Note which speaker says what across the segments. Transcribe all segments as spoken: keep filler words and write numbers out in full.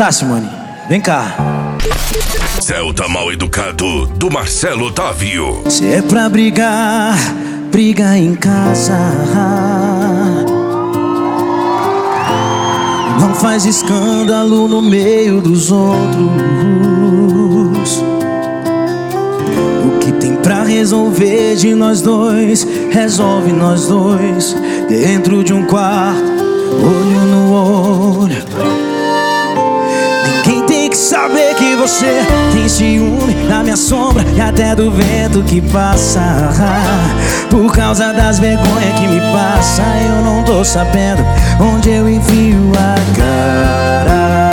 Speaker 1: Tá, Simone, vem cá.
Speaker 2: Celta Mal Educado, do Marcelo Otávio.
Speaker 1: Se é pra brigar, briga em casa. Não faz escândalo no meio dos outros. O que tem pra resolver de nós dois, resolve nós dois, dentro de um quarto, olho no olho. Ninguém tem que saber que você tem ciúme da minha sombra e até do vento que passa. Por causa das vergonhas que me passa, eu não tô sabendo onde eu enfio a cara.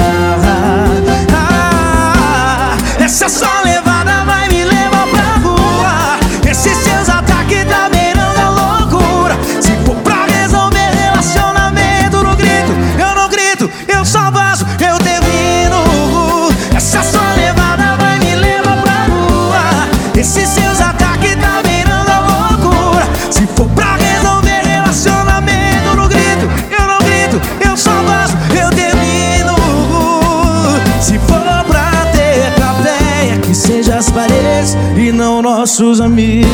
Speaker 1: Ah, essa só levada vai me levar pra rua. Esses seus ataques tá beirando a loucura. Se for pra resolver relacionamento no grito, eu não grito, eu só vazo, eu termino. Essa só levada vai me levar pra rua. Esses seus ataques tá beirando a loucura. Se for pra resolver relacionamento no grito, eu não grito, eu só vazo, eu termino. Se for pra ter plateia, que seja as paredes e não nossos amigos.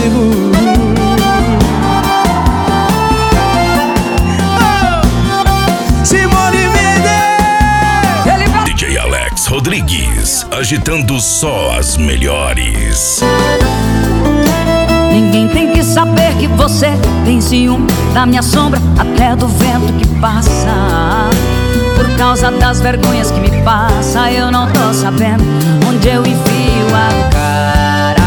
Speaker 1: Oh! Simone Mendes!
Speaker 2: D J Alex Rodrigues, agitando só as melhores.
Speaker 3: Ninguém tem que saber que você tem ciúme da minha sombra, até do vento que passa. Por causa das vergonhas que me passa, eu não tô sabendo onde eu enfio a cara.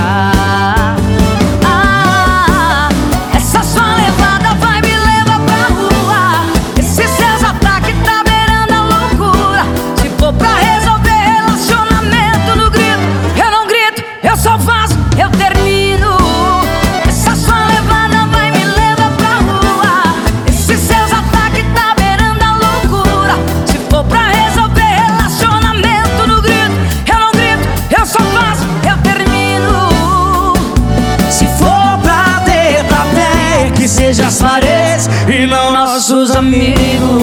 Speaker 3: Ah, essa sua levada vai me levar pra rua. Esses seus ataques tá beirando a loucura. Se for pra resolver relacionamento no grito, eu não grito, eu só faço, eu termino. Essa sua levada vai me levar pra rua. Esses seus ataques tá beirando a loucura. Se for pra resolver relacionamento no grito, eu não grito, eu só faço, eu termino.
Speaker 1: Se for pra ter plateia, que seja as paredes e não nossos amigos.